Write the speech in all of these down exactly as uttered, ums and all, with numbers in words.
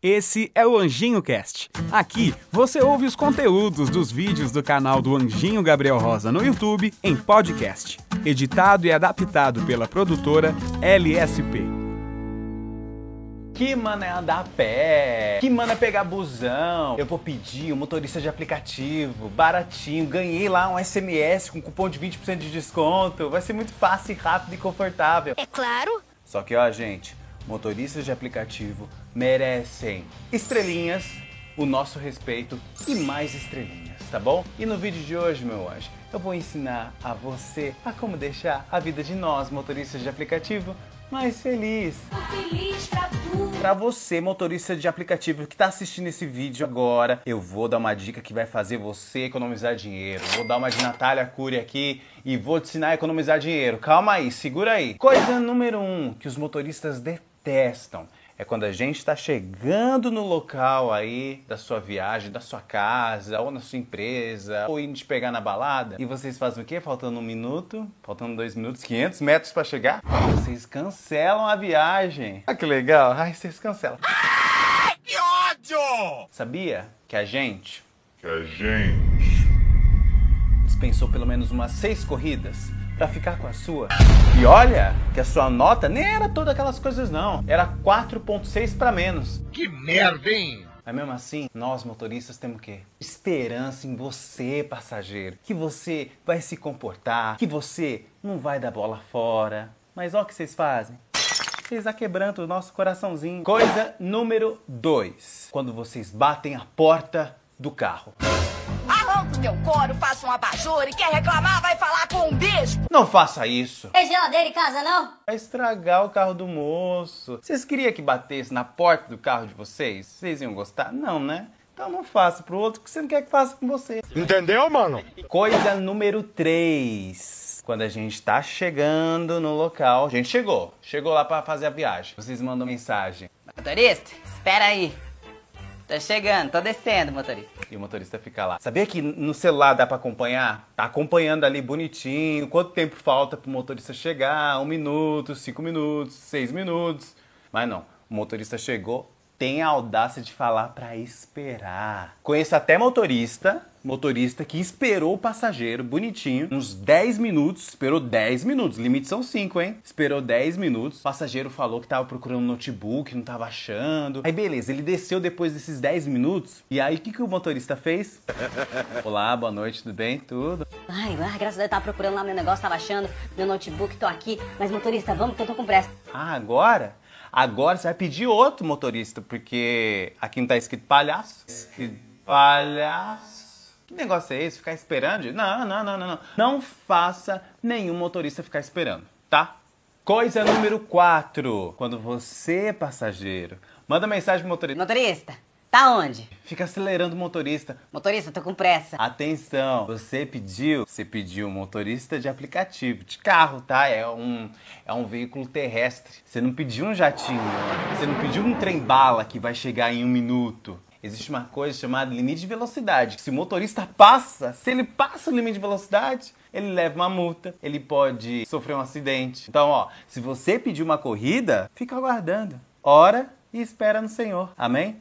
Esse é o Anjinho Cast. Aqui você ouve os conteúdos dos vídeos do canal do Anjinho Gabriel Rosa no YouTube em podcast, editado e adaptado pela produtora L S P. Que mano é andar a pé, que mano é pegar busão. Eu vou pedir um motorista de aplicativo, baratinho, ganhei lá um S M S com cupom de vinte por cento de desconto. Vai ser muito fácil, rápido e confortável. É claro. Só que ó, gente, motoristas de aplicativo merecem estrelinhas, o nosso respeito e mais estrelinhas, tá bom? E no vídeo de hoje, meu anjo, eu vou ensinar a você a como deixar a vida de nós, motoristas de aplicativo, mais feliz. Feliz pra tu. Pra você, motorista de aplicativo que tá assistindo esse vídeo agora, eu vou dar uma dica que vai fazer você economizar dinheiro. Vou dar uma de Natália Cury aqui e vou te ensinar a economizar dinheiro. Calma aí, segura aí. Coisa número um que os motoristas detestam é quando a gente tá chegando no local aí da sua viagem, da sua casa, ou na sua empresa, ou indo te pegar na balada, e vocês fazem o quê? Faltando um minuto, faltando dois minutos, quinhentos metros pra chegar, vocês cancelam a viagem. Ah, que legal. Ai, vocês cancelam. Ai, que ódio! Sabia que a gente Que a gente... dispensou pelo menos umas seis corridas pra ficar com a sua? E olha que a sua nota nem era todas aquelas coisas não, era quatro ponto seis pra menos. Que merda, hein? Mas mesmo assim, nós motoristas temos o quê? Esperança em você, passageiro. Que você vai se comportar, que você não vai dar bola fora. Mas olha o que vocês fazem. Vocês aquebrantam o nosso coraçãozinho. Coisa número dois. Quando vocês batem a porta do carro. Arranco teu couro, faço um abajur e quer reclamar, vai falar com um bicho. Não faça isso. Tem geladeira em casa, não? Vai estragar o carro do moço. Vocês queriam que batesse na porta do carro de vocês? Vocês iam gostar? Não, né? Então não faça pro outro que você não quer que faça com você. Entendeu, mano? Coisa número três. Quando a gente tá chegando no local, a gente chegou, chegou lá pra fazer a viagem. Vocês mandam mensagem Motorista, espera aí. Tô chegando, tô descendo, motorista. e o motorista fica lá. Sabia que no celular dá pra acompanhar? Tá acompanhando ali bonitinho, quanto tempo falta pro motorista chegar, um minuto, cinco minutos, seis minutos. Mas não, o motorista chegou, tem a audácia de falar pra esperar. Conheço até motorista, motorista que esperou o passageiro bonitinho, uns dez minutos, esperou dez minutos, limite são cinco, hein? Esperou dez minutos, o passageiro falou que tava procurando um notebook, não tava achando. Aí beleza, ele desceu depois desses dez minutos, e aí o que, que o motorista fez? Olá, boa noite, tudo bem? Tudo? Ai, ai, graças a Deus, tava procurando lá meu negócio, tava achando meu notebook, tô aqui. Mas motorista, vamos que eu tô com pressa. Ah, agora? Agora você vai pedir outro motorista, porque aqui não tá escrito palhaço. Escrito palhaço. Que negócio é esse? Ficar esperando? Não, não, não, não, não. Não faça nenhum motorista ficar esperando, tá? Coisa número quatro. Quando você, passageiro, manda mensagem pro motorista. Motorista, tá onde? Fica acelerando o motorista. Motorista, tô com pressa. Atenção, você pediu, você pediu um motorista de aplicativo, de carro, tá? É um, é um veículo terrestre. Você não pediu um jatinho, você não pediu um trem-bala que vai chegar em um minuto. Existe uma coisa chamada limite de velocidade. Se o motorista passa, se ele passa o limite de velocidade, ele leva uma multa, ele pode sofrer um acidente. Então, ó, se você pedir uma corrida, fica aguardando. Ora e espera no Senhor. Amém?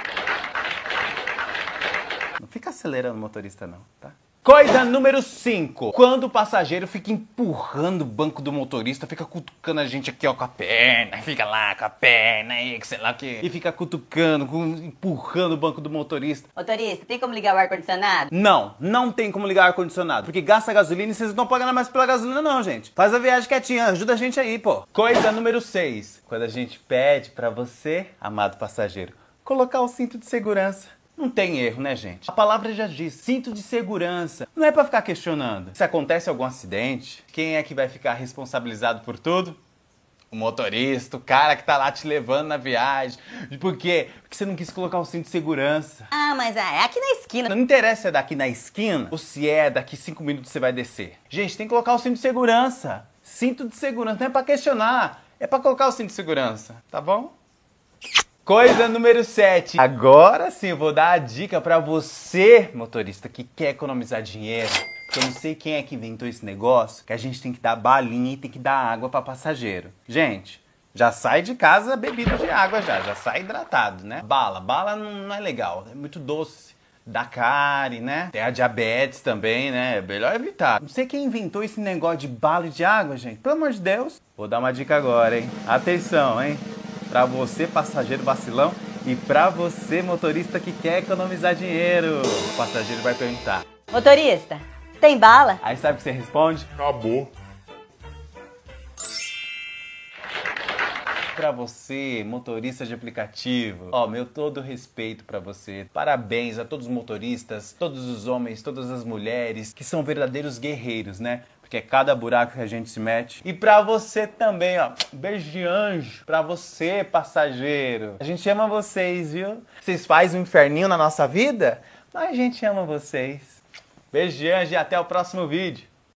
Não fica acelerando o motorista não, tá? Coisa número cinco. Quando o passageiro fica empurrando o banco do motorista, fica cutucando a gente aqui, ó, com a perna, fica lá com a perna aí, que sei lá o que, e fica cutucando, empurrando o banco do motorista. Motorista, tem como ligar o ar-condicionado? Não, não tem como ligar o ar-condicionado, porque gasta gasolina e vocês não estão pagando mais pela gasolina não, gente. Faz a viagem quietinha, ajuda a gente aí, pô. Coisa número seis. Quando a gente pede pra você, amado passageiro, colocar o cinto de segurança. Não tem erro, né, gente? A palavra já diz, cinto de segurança. Não é pra ficar questionando. Se acontece algum acidente, quem é que vai ficar responsabilizado por tudo? O motorista, o cara que tá lá te levando na viagem. Por quê? Porque você não quis colocar o cinto de segurança. Ah, mas é aqui na esquina. Não interessa se é daqui na esquina ou se é daqui cinco minutos você vai descer. Gente, tem que colocar o cinto de segurança. Cinto de segurança não é pra questionar, é pra colocar o cinto de segurança, tá bom? Coisa número sete. Agora sim eu vou dar a dica pra você, motorista, que quer economizar dinheiro. Porque eu não sei quem é que inventou esse negócio, que a gente tem que dar balinha e tem que dar água pra passageiro. Gente, Já sai de casa bebido de água já, já sai hidratado, né? Bala, bala não é legal, é muito doce. Dá cárie, né? Tem a diabetes também, né? É melhor evitar. Não sei quem inventou esse negócio de bala de água, gente. Pelo amor de Deus. Vou dar uma dica agora, hein? Atenção, hein? Pra você, passageiro vacilão, e pra você, motorista que quer economizar dinheiro. O passageiro vai perguntar: Motorista, tem bala? aí sabe o que você responde? Acabou. Pra você, motorista de aplicativo, ó, meu todo respeito pra você. Parabéns a todos os motoristas, todos os homens, todas as mulheres, que são verdadeiros guerreiros, né? Porque é cada buraco que a gente se mete. E pra você também, ó, beijo de anjo. Pra você, passageiro. A gente ama vocês, viu? Vocês fazem um inferninho na nossa vida, mas a gente ama vocês. Beijo de anjo e até o próximo vídeo.